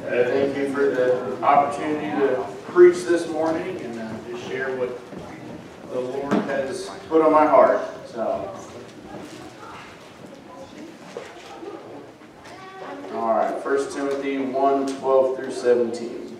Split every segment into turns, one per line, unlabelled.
Thank you for the opportunity to preach this morning and just share what the Lord has put on my heart. All right, 1 Timothy 1:12 through 17.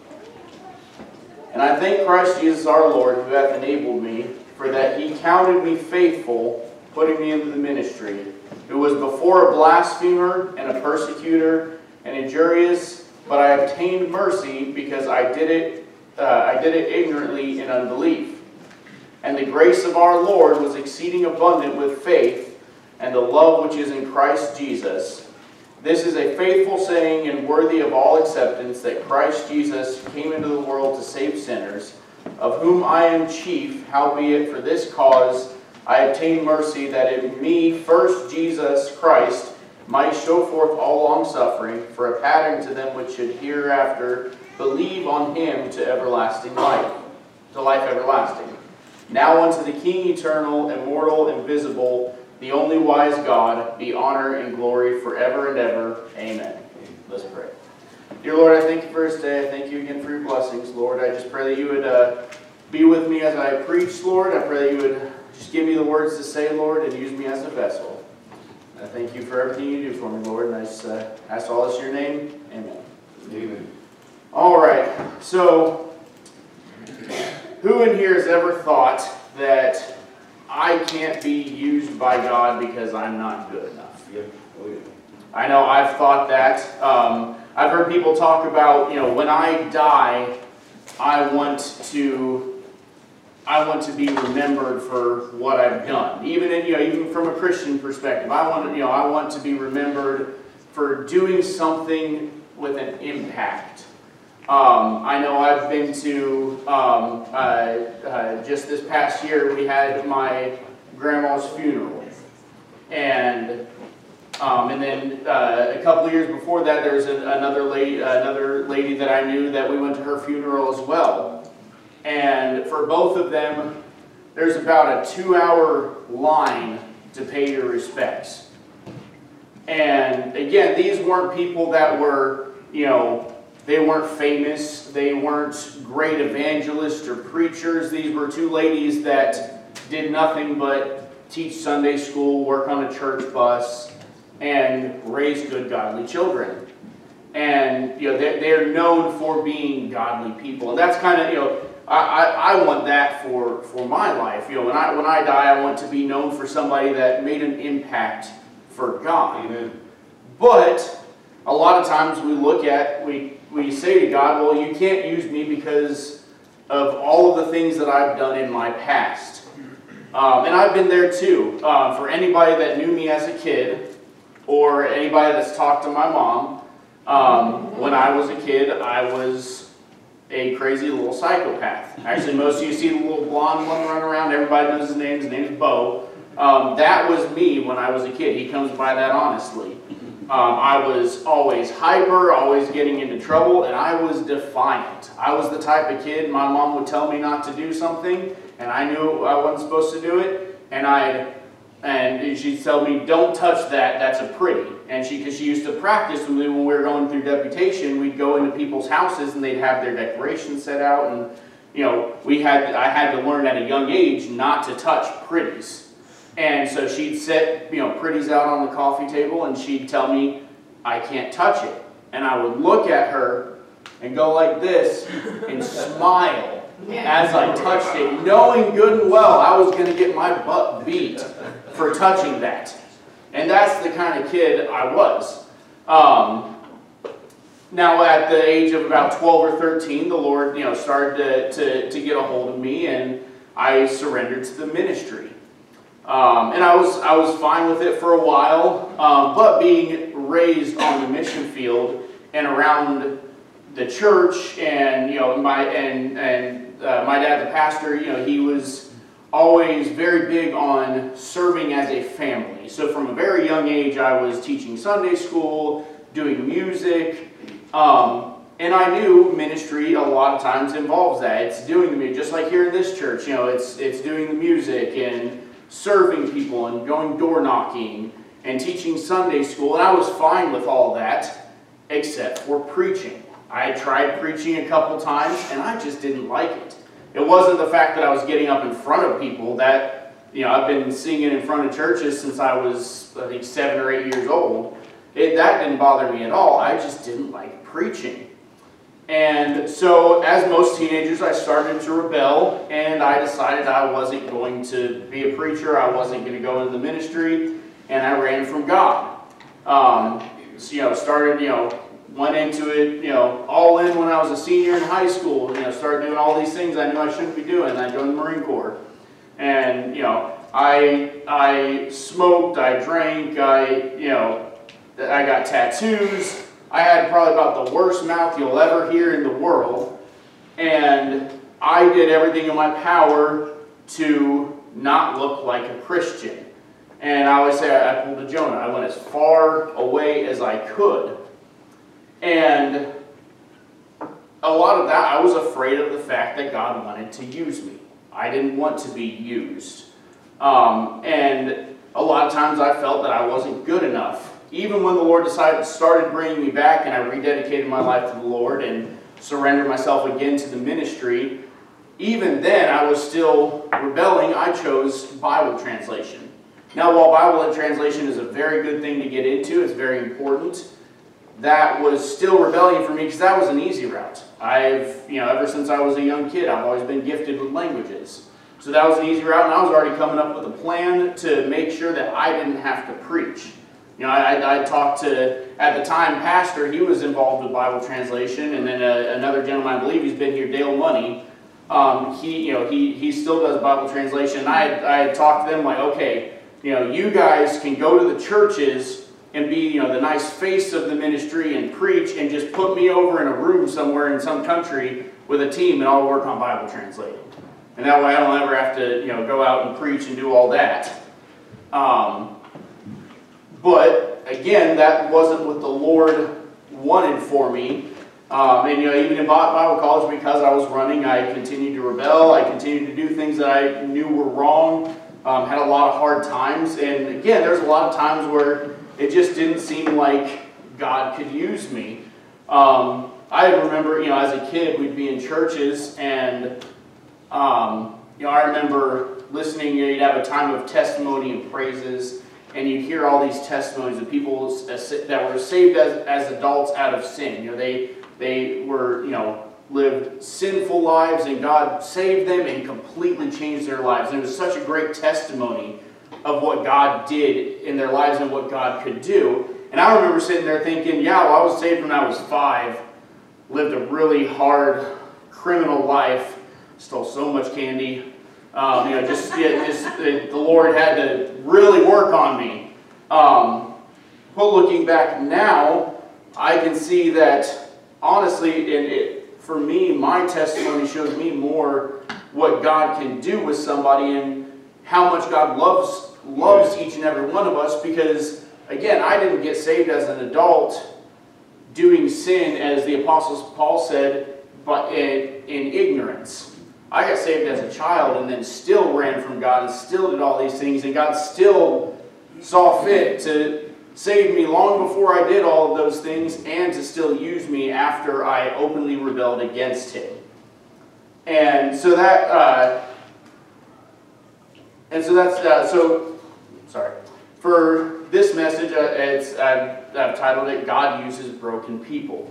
And I thank Christ Jesus our Lord, who hath enabled me, for that he counted me faithful, putting me into the ministry, who was before a blasphemer and a persecutor and injurious, but I obtained mercy because I did it ignorantly in unbelief. And the grace of our Lord was exceeding abundant with faith and the love which is in Christ Jesus. This is a faithful saying and worthy of all acceptance, that Christ Jesus came into the world to save sinners, of whom I am chief. Howbeit for this cause I obtained mercy, that in me first Jesus Christ might show forth all long-suffering, for a pattern to them which should hereafter believe on him to everlasting life, to life everlasting. Now unto the King eternal, immortal, invisible, the only wise God, be honor and glory forever and ever. Amen. Let's pray. Dear Lord, I thank you for this day. I thank you again for your blessings, Lord. I just pray that you would be with me as I preach, Lord. I pray that you would just give me the words to say, Lord, and use me as a vessel. I thank you for everything you do for me, Lord, and I just ask all this in your name. Amen.
Amen.
All right, so who in here has ever thought that I can't be used by God because I'm not good enough?
Yep. Oh, yeah.
I know I've thought that. I've heard people talk about, when I die, I want to be remembered for what I've done. Even from a Christian perspective, I want to be remembered for doing something with an impact. I know I've been to just this past year, we had my grandma's funeral, and then a couple of years before that, there's another lady that I knew that we went to her funeral as well. And for both of them, there's about a 2-hour line to pay your respects. And again, these weren't people that were, they weren't famous. They weren't great evangelists or preachers. These were two ladies that did nothing but teach Sunday school, work on a church bus, and raise good, godly children. And, they're known for being godly people. And that's kind of, I want that for my life. When I die, I want to be known for somebody that made an impact for God.
Amen.
But a lot of times we say to God, well, you can't use me because of all of the things that I've done in my past. And I've been there too. For anybody that knew me as a kid, or anybody that's talked to my mom, when I was a kid, I was a crazy little psychopath. Actually, most of you see the little blonde one running around. Everybody knows his name. His name is Bo. That was me when I was a kid. He comes by that honestly. I was always hyper, always getting into trouble, and I was defiant. I was the type of kid, my mom would tell me not to do something, and I knew I wasn't supposed to do it, and she'd tell me, don't touch that, that's a pretty. And because she used to practice with me when we were going through deputation, we'd go into people's houses and they'd have their decorations set out, and I had to learn at a young age not to touch pretties. And so she'd set pretties out on the coffee table, and she'd tell me I can't touch it. And I would look at her and go like this and smile as I touched it, knowing good and well I was going to get my butt beat for touching that. And that's the kind of kid I was. Now at the age of about 12 or 13, the Lord started to get a hold of me, and I surrendered to the ministry. And I was fine with it for a while, but being raised on the mission field and around the church, and my dad, the pastor, he was always very big on serving as a family. So from a very young age, I was teaching Sunday school, doing music, and I knew ministry a lot of times involves that. It's doing the music, just like here in this church. It's doing the music and serving people and going door knocking and teaching Sunday school, and I was fine with all that. except for preaching. I tried preaching a couple times, and I just didn't like it. It wasn't the fact that I was getting up in front of people. That, I've been singing in front of churches since I was, I think, 7 or 8 years old. That didn't bother me at all. I just didn't like preaching. And so, as most teenagers, I started to rebel, and I decided I wasn't going to be a preacher. I wasn't going to go into the ministry, and I ran from God. Went into it, all in when I was a senior in high school. Started doing all these things I knew I shouldn't be doing. I joined the Marine Corps, and I smoked, I drank, I got tattoos. I had probably about the worst mouth you'll ever hear in the world, and I did everything in my power to not look like a Christian. And I always say I pulled a Jonah. I went as far away as I could. And a lot of that, I was afraid of the fact that God wanted to use me. I didn't want to be used. And a lot of times I felt that I wasn't good enough. Even when the Lord started bringing me back and I rededicated my life to the Lord and surrendered myself again to the ministry, even then I was still rebelling. I chose Bible translation. Now, while Bible translation is a very good thing to get into, it's very important, that was still rebellion for me because that was an easy route. Ever since I was a young kid, I've always been gifted with languages. So that was an easy route, and I was already coming up with a plan to make sure that I didn't have to preach. I talked to, at the time, pastor. He was involved with Bible translation, and then another gentleman, I believe he's been here, Dale Money. He still does Bible translation. And I had talked to them like, okay, you guys can go to the churches and be, the nice face of the ministry and preach, and just put me over in a room somewhere in some country with a team, and I'll work on Bible translating. And that way I don't ever have to, go out and preach and do all that. But again, that wasn't what the Lord wanted for me. Even in Bible college, because I was running, I continued to rebel. I continued to do things that I knew were wrong. Had a lot of hard times. And again, there's a lot of times where it just didn't seem like God could use me. I remember, as a kid, we'd be in churches, and I remember listening. You'd have a time of testimony and praises, and you'd hear all these testimonies of people that were saved as adults out of sin. They were, lived sinful lives, and God saved them and completely changed their lives. And it was such a great testimony of what God did in their lives and what God could do. And I remember sitting there thinking, I was saved when I was 5, lived a really hard criminal life, stole so much candy. The Lord had to really work on me. But looking back now, I can see that, honestly, for me, my testimony shows me more what God can do with somebody and how much God loves each and every one of us. Because, again, I didn't get saved as an adult doing sin, as the Apostle Paul said, but in ignorance. I got saved as a child and then still ran from God and still did all these things, and God still saw fit to save me long before I did all of those things, and to still use me after I openly rebelled against Him. And so for this message, I've titled it, God Uses Broken People.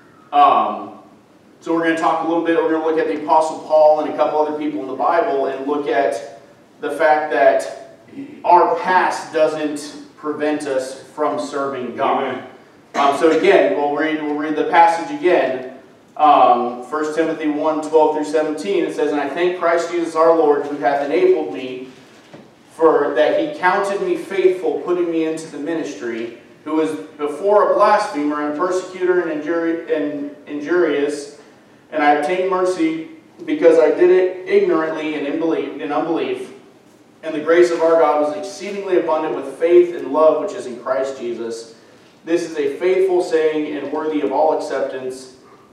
So we're going to talk a little bit, we're going to look at the Apostle Paul and a couple other people in the Bible, and look at the fact that our past doesn't prevent us from serving God. So again, we'll read the passage again. 1 Timothy 1:12-17, it says, "And I thank Christ Jesus our Lord, who hath enabled me, for that He counted me faithful, putting me into the ministry, who was before a blasphemer and persecutor and injurious, and I obtained mercy because I did it ignorantly and in unbelief. And the grace of our God was exceedingly abundant with faith and love which is in Christ Jesus. This is a faithful saying and worthy of all acceptance,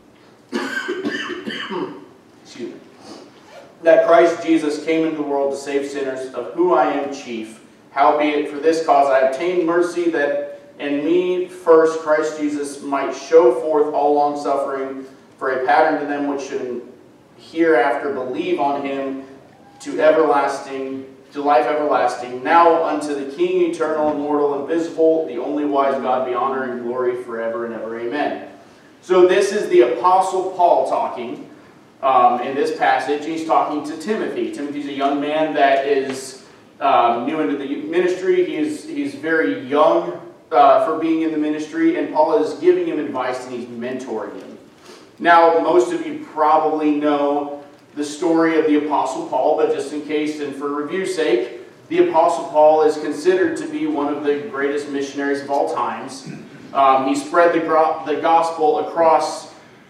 excuse me, that Christ Jesus came into the world to save sinners, of whom I am chief. Howbeit for this cause I obtained mercy, that and me first Christ Jesus might show forth all long-suffering for a pattern to them which should hereafter believe on him to life everlasting. Now unto the King, eternal, immortal, invisible, the only wise God, be honor and glory forever and ever. Amen. So this is the Apostle Paul talking in this passage. He's talking to Timothy. Timothy's a young man that is new into the ministry. He's very young for being in the ministry, and Paul is giving him advice and he's mentoring him. Now, most of you probably know the story of the Apostle Paul, but just in case and for review's sake, the Apostle Paul is considered to be one of the greatest missionaries of all times. He spread the gospel across,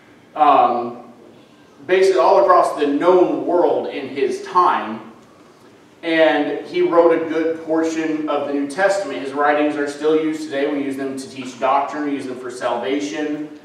basically all across the known world in his time. And he wrote a good portion of the New Testament. His writings are still used today. We use them to teach doctrine. We use them for salvation.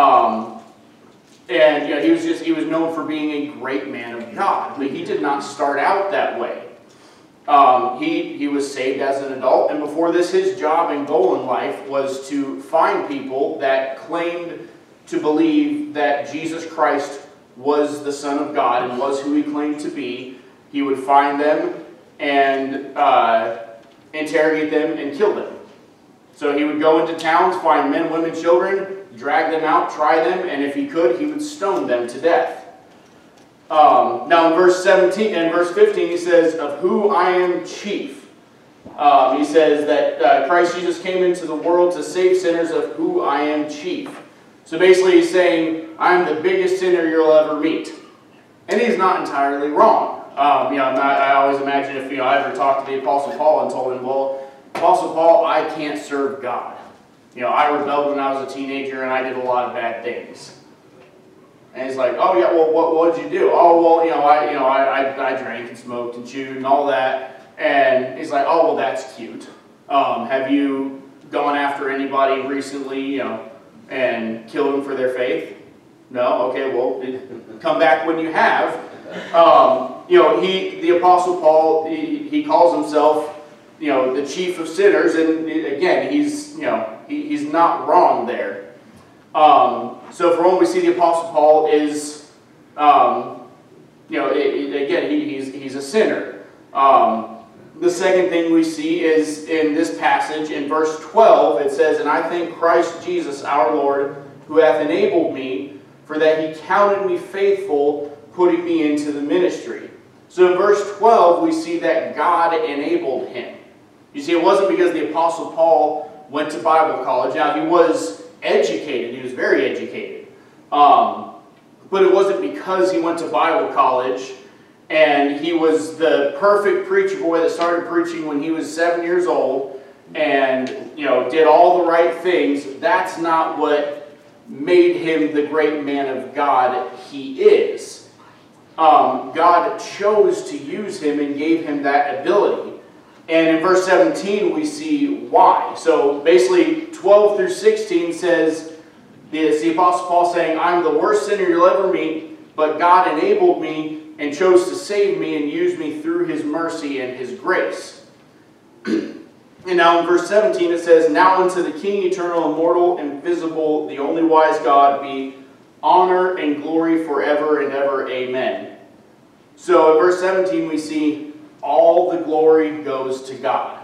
And he was known for being a great man of God. But he did not start out that way. He was saved as an adult. And before this, his job and goal in life was to find people that claimed to believe that Jesus Christ was the Son of God and was who he claimed to be. He would find them and interrogate them and kill them. So he would go into towns, find men, women, children, drag them out, try them, and if he could, he would stone them to death. Now in verse 17 and verse 15 he says, of who I am chief. He says that Christ Jesus came into the world to save sinners, of who I am chief. So basically he's saying, I'm the biggest sinner you'll ever meet. And he's not entirely wrong. I always imagine if I ever talked to the Apostle Paul and told him, well, Apostle Paul, I can't serve God. I rebelled when I was a teenager and I did a lot of bad things. And he's like, oh yeah, well, what did you do? Oh, well, I drank and smoked and chewed and all that. And he's like, oh, well, that's cute. Have you gone after anybody recently, and killed them for their faith? No? Okay, well, come back when you have. The Apostle Paul, he calls himself, the chief of sinners, and again, he's not wrong there. So for one, we see the Apostle Paul is, again, he's a sinner. The second thing we see is in this passage, in verse 12, it says, and I thank Christ Jesus our Lord, who hath enabled me, for that he counted me faithful, putting me into the ministry. So in verse 12, we see that God enabled him. You see, it wasn't because the Apostle Paul went to Bible college. Now, he was educated. He was very educated. But it wasn't because he went to Bible college and he was the perfect preacher boy that started preaching when he was 7 years old and, did all the right things. That's not what made him the great man of God he is. God chose to use him and gave him that ability. And in verse 17 we see why. So basically 12 through 16 says, it's the Apostle Paul saying, I'm the worst sinner you'll ever meet, but God enabled me and chose to save me and use me through his mercy and his grace. And now in verse 17 it says, now unto the King, eternal, immortal, invisible, the only wise God, be honor and glory forever and ever. Amen. So in verse 17 we see all the glory goes to God.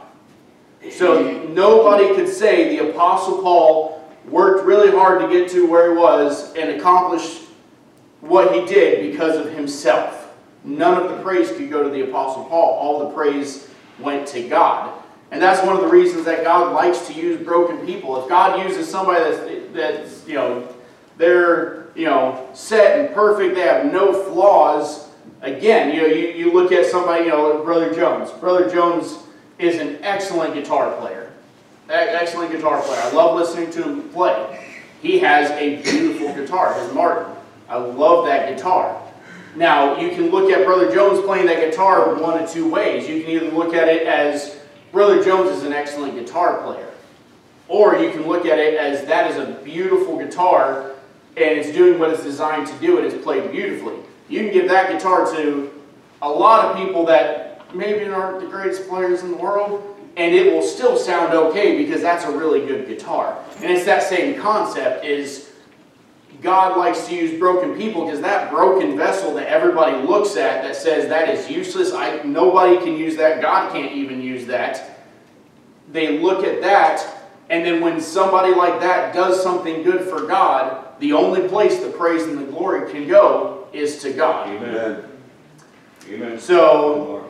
So nobody could say the Apostle Paul worked really hard to get to where he was and accomplished what he did because of himself. None of the praise could go to the Apostle Paul. All the praise went to God. And that's one of the reasons that God likes to use broken people. If God uses somebody that's they're set and perfect, they have no flaws. Again, you look at somebody, like Brother Jones. Brother Jones is an excellent guitar player. Excellent guitar player. I love listening to him play. He has a beautiful guitar, his Martin. I love that guitar. Now, you can look at Brother Jones playing that guitar one of two ways. You can either look at it as Brother Jones is an excellent guitar player, or you can look at it as that is a beautiful guitar and it's doing what it's designed to do and it's played beautifully. You can give that guitar to a lot of people that maybe aren't the greatest players in the world, and it will still sound okay because that's a really good guitar. And it's that same concept is God likes to use broken people because that broken vessel that everybody looks at that says that is useless, nobody can use that, God can't even use that. They look at that, and then when somebody like that does something good for God, the only place the praise and the glory can go is to God.
Amen. Amen.
So,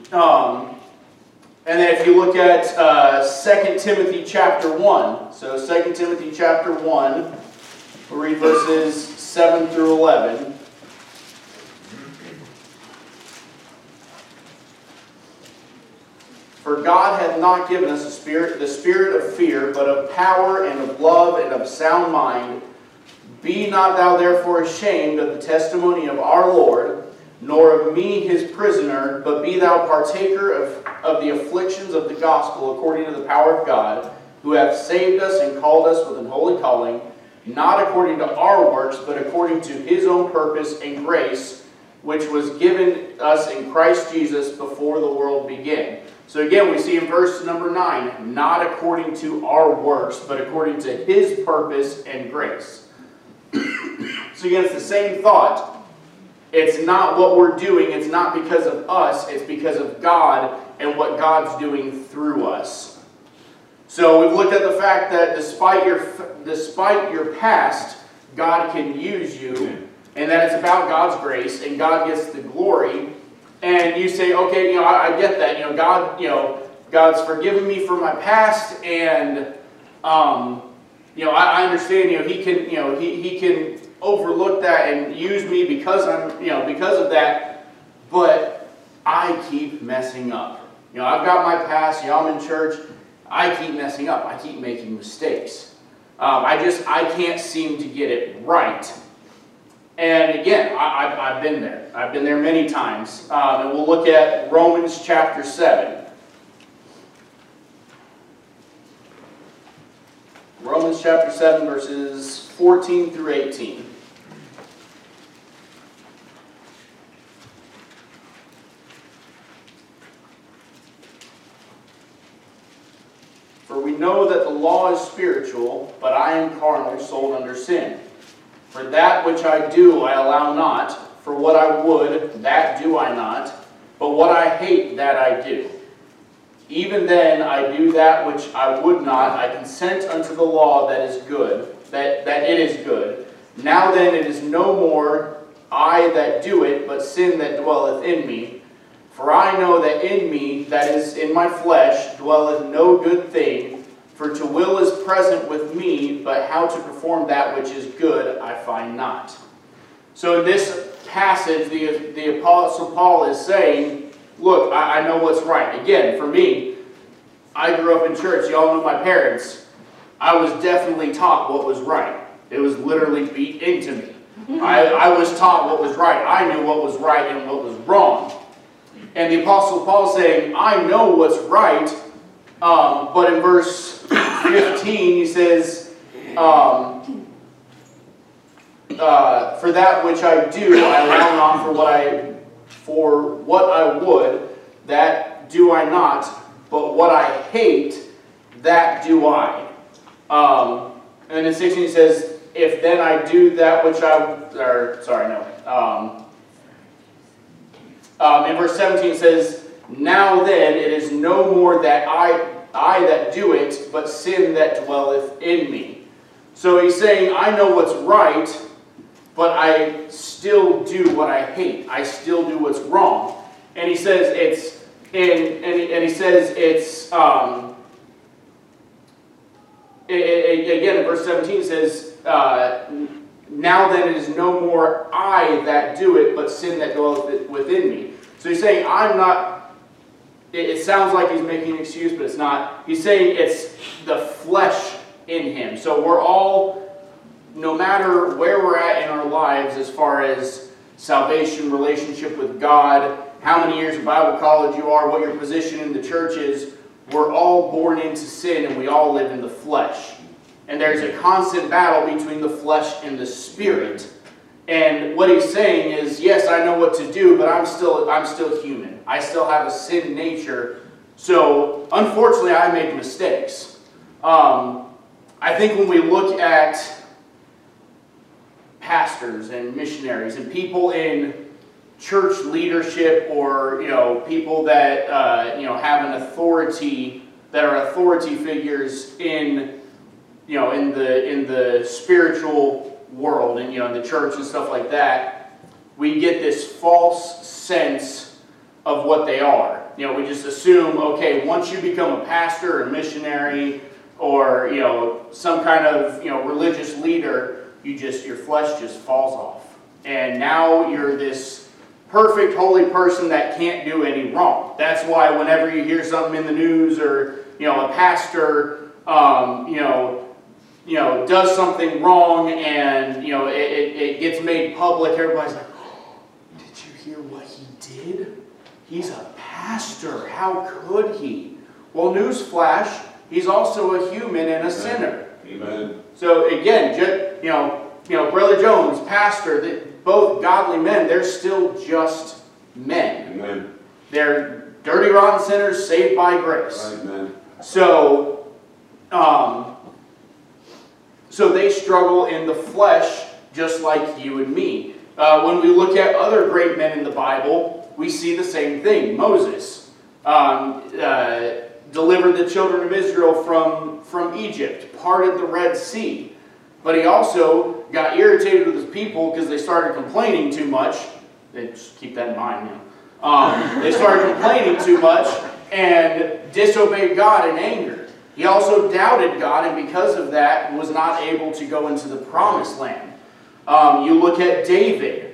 and then if you look at 2 Timothy chapter 1, so 2 Timothy chapter 1, we'll read verses 7 through 11. For God hath not given us the spirit of fear, but of power and of love and of sound mind. Be not thou therefore ashamed of the testimony of our Lord, nor of me his prisoner, but be thou partaker of the afflictions of the gospel according to the power of God, who hath saved us and called us with an holy calling, not according to our works, but according to his own purpose and grace, which was given us in Christ Jesus before the world began. So again, we see in verse number 9, not according to our works, but according to his purpose and grace. So again, it's the same thought. It's not what we're doing, it's not because of us, it's because of God and what God's doing through us. So we've looked at the fact that despite your past, God can use you, and that it's about God's grace, and God gets the glory. And you say, okay, I get that. God's forgiven me for my past, and I understand. He can overlook that and use me because of that. But I keep messing up. I've got my past. I'm in church. I keep messing up. I keep making mistakes. I can't seem to get it right. And again, I've been there. I've been there many times. And we'll look at Romans chapter 7. Romans chapter 7, verses 14 through 18. For we know that the law is spiritual, but I am carnal, sold under sin. For that which I do I allow not, for what I would, that do I not, but what I hate, that I do. Even then I do that which I would not, I consent unto the law that is good, that it is good. Now then it is no more I that do it, but sin that dwelleth in me. For I know that in me, that is in my flesh, dwelleth no good thing. For to will is present with me, but how to perform that which is good I find not. So in this passage, the Apostle Paul is saying, look, I know what's right. Again, for me, I grew up in church. Y'all know my parents. I was definitely taught what was right. It was literally beat into me. I was taught what was right. I knew what was right and what was wrong. And the Apostle Paul is saying, I know what's right, but in verse 15 he says, for that which I do, I allow not for what I would, that do I not, but what I hate, that do I. And in 16 he says, if then I do that which in verse 17 it says, now then it is no more that I that do it, but sin that dwelleth in me. So he's saying, I know what's right, but I still do what I hate. I still do what's wrong. And he says again in verse 17 it says, now then it is no more I that do it, but sin that dwelleth within me. So he's saying, I'm not, it sounds like he's making an excuse, but it's not. He's saying it's the flesh in him. So we're all, no matter where we're at in our lives as far as salvation, relationship with God, how many years of Bible college you are, what your position in the church is, we're all born into sin and we all live in the flesh. And there's a constant battle between the flesh and the spirit. And what he's saying is, yes, I know what to do, but I'm still human. I still have a sin nature, So, unfortunately, I make mistakes. I think when we look at pastors and missionaries and people in church leadership, or people that have an authority, that are authority figures in in the spiritual world, and in the church and stuff like that, we get this false sense of what they are. We just assume, okay, once you become a pastor or a missionary or some kind of religious leader, your flesh just falls off, and now you're this perfect, holy person that can't do any wrong. That's why whenever you hear something in the news, or a pastor, does something wrong, and it gets made public, everybody's like, oh, "Did you hear what he did? He's a pastor. How could he?" Well, newsflash, he's also a human and a sinner.
Amen.
So again, Brother Jones, pastor, both godly men, they're still just men.
Amen.
They're dirty, rotten sinners saved by grace.
Amen.
So they struggle in the flesh just like you and me. When we look at other great men in the Bible, we see the same thing. Moses delivered the children of Israel from Egypt, parted the Red Sea. But he also got irritated with his people because they started complaining too much. Just keep that in mind now. They started complaining too much and disobeyed God in anger. He also doubted God, and because of that was not able to go into the promised land. You look at David.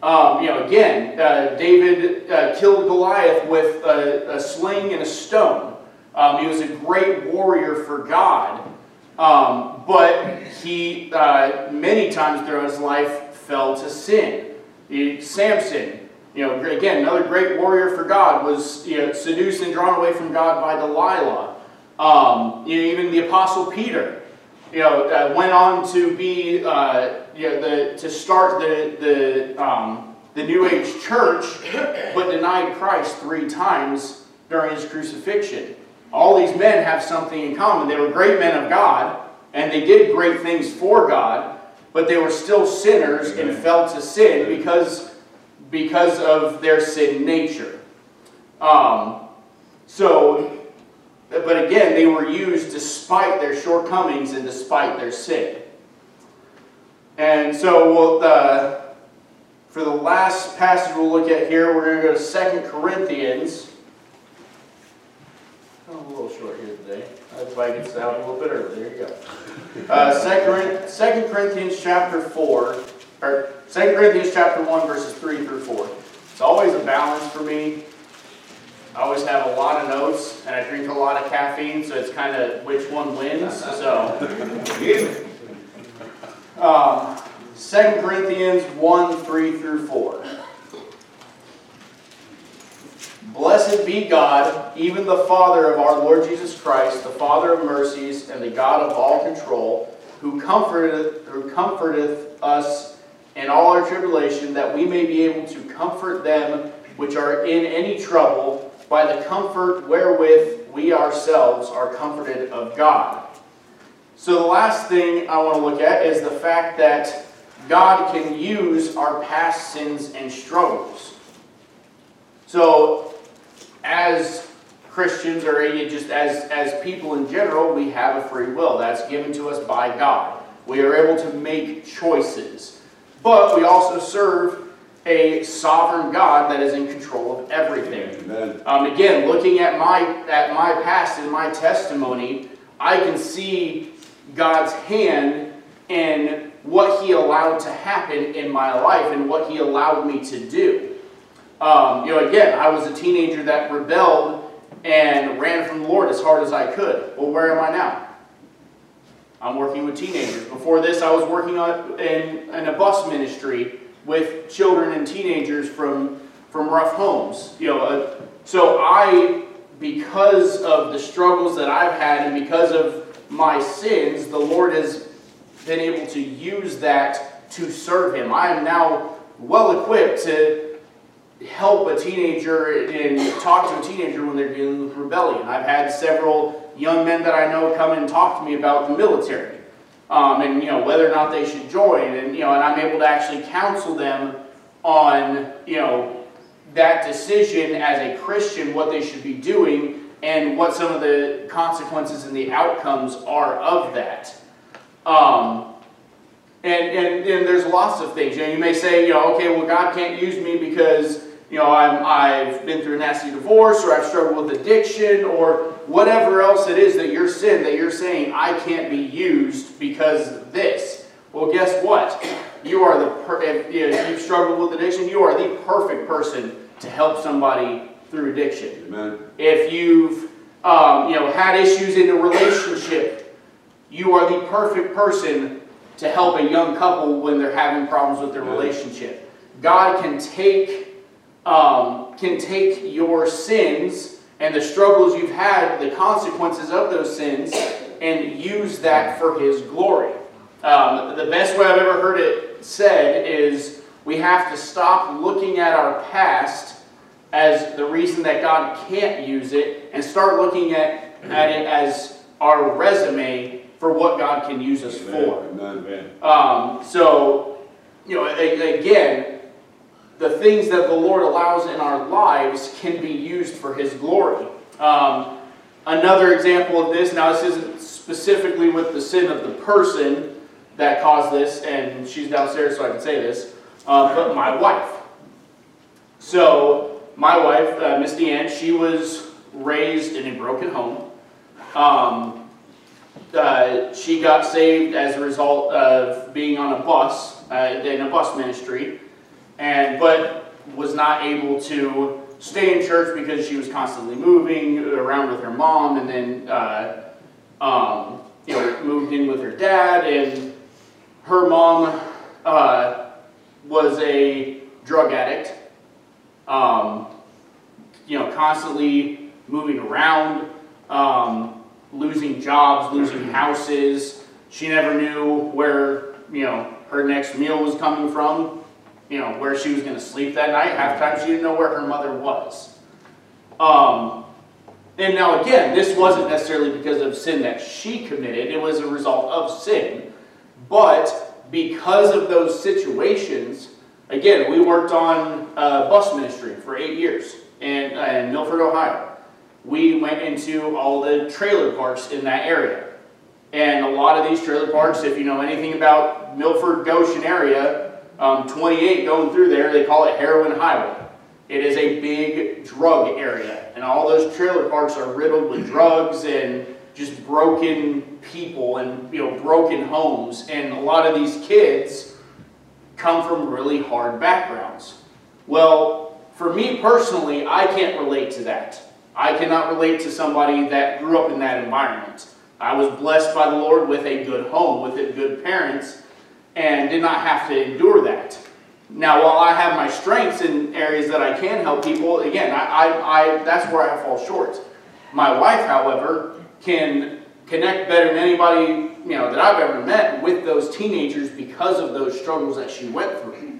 David killed Goliath with a sling and a stone. He was a great warrior for God. But he, many times throughout his life, fell to sin. Samson, again, another great warrior for God, was seduced and drawn away from God by Delilah. Even the Apostle Peter, went on to be, to start the New Age church, but denied Christ 3 times during his crucifixion. All these men have something in common. They were great men of God, and they did great things for God, but they were still sinners and fell to sin because of their sin nature. But again, they were used despite their shortcomings and despite their sin. And so for the last passage we'll look at here, we're going to go to 2 Corinthians. I'm a little short here today. That's why I get out a little bit early. There you go. 2 Corinthians chapter 4, or 2 Corinthians chapter 1, verses 3 through 4. It's always a balance for me. I always have a lot of notes, and I drink a lot of caffeine, so it's kind of which one wins. So, 2 Corinthians 1, 3 through 4. Blessed be God, even the Father of our Lord Jesus Christ, the Father of mercies, and the God of all control, who comforteth us in all our tribulation, that we may be able to comfort them which are in any trouble, by the comfort wherewith we ourselves are comforted of God. So the last thing I want to look at is the fact that God can use our past sins and struggles. So as Christians, or just as people in general, we have a free will. That's given to us by God. We are able to make choices. But we also serve a sovereign God that is in control of everything. Again, looking at my past and my testimony, I can see God's hand in what He allowed to happen in my life and what He allowed me to do. Again, I was a teenager that rebelled and ran from the Lord as hard as I could. Well, where am I now? I'm working with teenagers. Before this, I was working in a bus ministry with children and teenagers from rough homes. So because of the struggles that I've had and because of my sins, the Lord has been able to use that to serve Him. I am now well equipped to help a teenager and talk to a teenager when they're dealing with rebellion. I've had several young men that I know come and talk to me about the military, and whether or not they should join, and I'm able to actually counsel them on that decision as a Christian, what they should be doing, and what some of the consequences and the outcomes are of that. And there's lots of things. You may say, okay, well, God can't use me because I've been through a nasty divorce, or I've struggled with addiction, or whatever else it is that your sin that you're saying I can't be used because of this. Well, guess what? You are if you've struggled with addiction, you are the perfect person to help somebody through addiction.
Amen.
If you've had issues in a relationship, you are the perfect person to help a young couple when they're having problems with their relationship. God can take your sins and the struggles you've had, the consequences of those sins, and use that for His glory. The best way I've ever heard it said is we have to stop looking at our past as the reason that God can't use it, and start looking at it as our resume for what God can use us for.
Amen.
So, again, the things that the Lord allows in our lives can be used for His glory. Another example of this, now this isn't specifically with the sin of the person that caused this, and she's downstairs so I can say this, but my wife. So, my wife, Miss Deanne, she was raised in a broken home. She got saved as a result of being on a bus, in a bus ministry, but was not able to stay in church because she was constantly moving around with her mom, and then moved in with her dad, and her mom was a drug addict, constantly moving around, losing jobs, losing houses. She never knew where, her next meal was coming from, where she was going to sleep that night. Half the time she didn't know where her mother was. And now again, this wasn't necessarily because of sin that she committed. It was a result of sin. But because of those situations, again, we worked on bus ministry for 8 years in Milford, Ohio. We went into all the trailer parks in that area. And a lot of these trailer parks, if you know anything about Milford, Goshen area, 28 going through there, they call it Heroin Highway. It is a big drug area. And all those trailer parks are riddled with drugs and just broken people and broken homes. And a lot of these kids come from really hard backgrounds. Well, for me personally, I can't relate to that. I cannot relate to somebody that grew up in that environment. I was blessed by the Lord with a good home, with good parents, and did not have to endure that. Now, while I have my strengths in areas that I can help people, again, that's where I fall short. My wife, however, can connect better than anybody that I've ever met with those teenagers because of those struggles that she went through.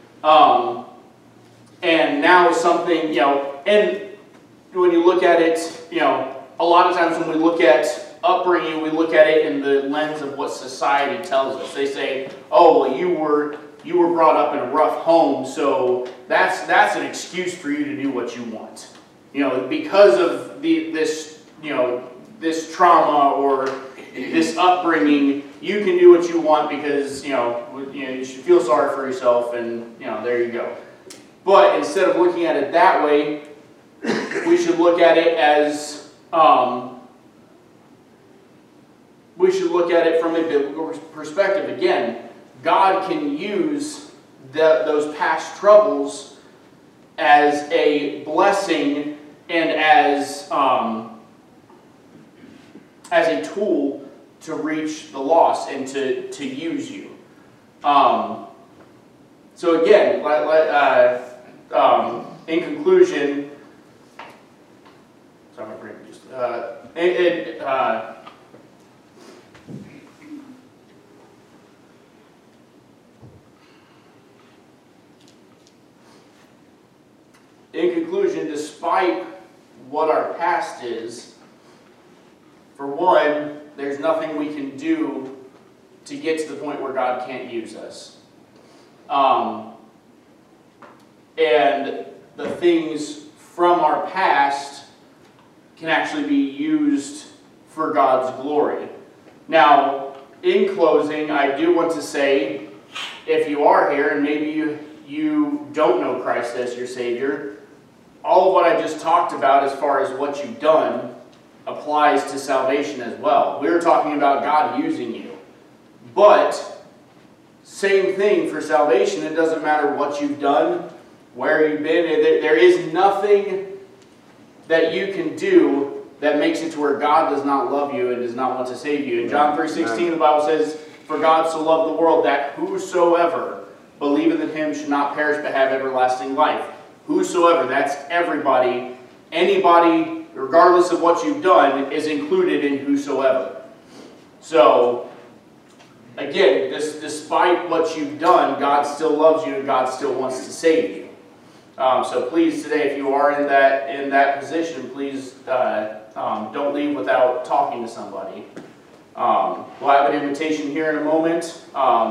And now something, and when you look at it, a lot of times when we look at upbringing, we look at it in the lens of what society tells us. They say, oh, well, you were brought up in a rough home, so that's an excuse for you to do what you want. Because of this trauma or this upbringing, you can do what you want because you should feel sorry for yourself, and there you go. But instead of looking at it that way, we should look at it as we should look at it from a biblical perspective. Again, God can use those past troubles as a blessing and as a tool to reach the lost and to use you. So again, in conclusion, sorry, my brain just in conclusion, despite what our past is, for one, there's nothing we can do to get to the point where God can't use us. And the things from our past can actually be used for God's glory. Now, in closing, I do want to say, if you are here and maybe you don't know Christ as your Savior, all of what I just talked about as far as what you've done applies to salvation as well. We were talking about God using you. But, same thing for salvation. It doesn't matter what you've done, where you've been. There is nothing that you can do that makes it to where God does not love you and does not want to save you. In John 3:16, the Bible says, "For God so loved the world that whosoever believeth in him should not perish but have everlasting life." Whosoever, that's everybody. Anybody, regardless of what you've done, is included in whosoever. So, again, despite what you've done, God still loves you and God still wants to save you. So please today, if you are in that position, please don't leave without talking to somebody. We'll have an invitation here in a moment,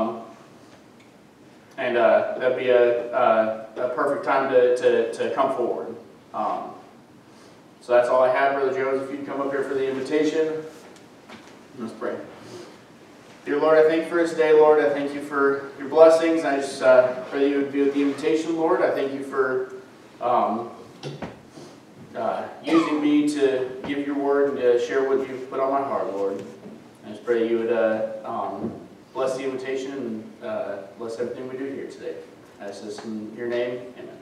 and that'd be a perfect time to come forward. So that's all I have, Brother Jones. If you'd come up here for the invitation, let's pray. Dear Lord, I thank you for this day, Lord. I thank you for your blessings. I just pray that you would be with the invitation, Lord. I thank you for using me to give your word and to share what you've put on my heart, Lord. I just pray that you would bless the invitation and bless everything we do here today. I ask this in your name, amen.